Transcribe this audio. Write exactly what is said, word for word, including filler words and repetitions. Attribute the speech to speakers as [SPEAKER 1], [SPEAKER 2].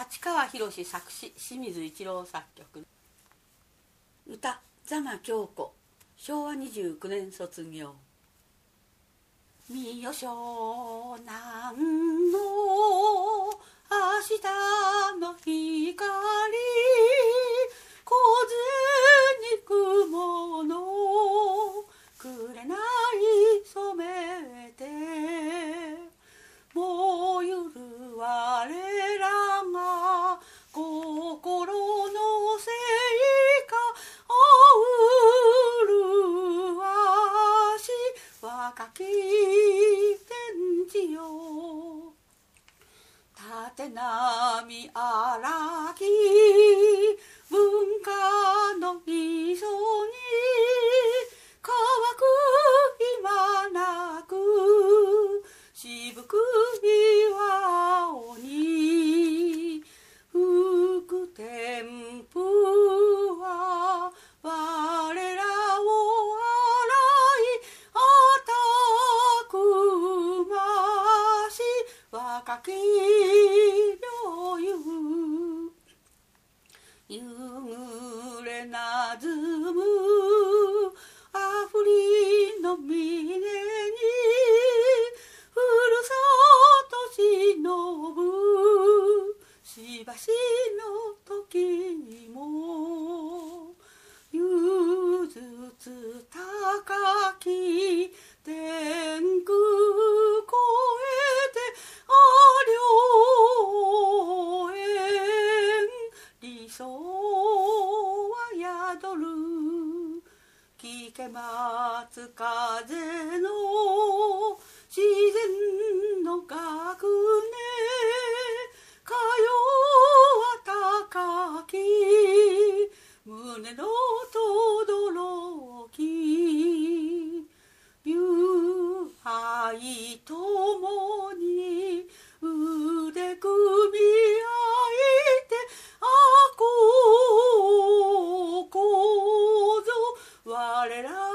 [SPEAKER 1] 立川博作詞、清水一郎作曲。歌、座間京子、しょうわにじゅうきゅうねん卒業。みよ湘南の明日の光、小銭雲の紅染めて、もゆる我らが心のせいか、おうるわし若き天地よ。縦波荒き文化の磯に乾く暇なく、渋く岩尾に吹く天風は我らを洗いあたくまし、若き領有夕暮れなずむあふりの峰に、ふるさとしのぶしばしの時も、ゆずつ高き天空越えてあ両縁、理想は宿る。聞け松風の自然の学年、かよは高き胸のとどろき、友愛ともに腕組み合いて、あここぞ我ら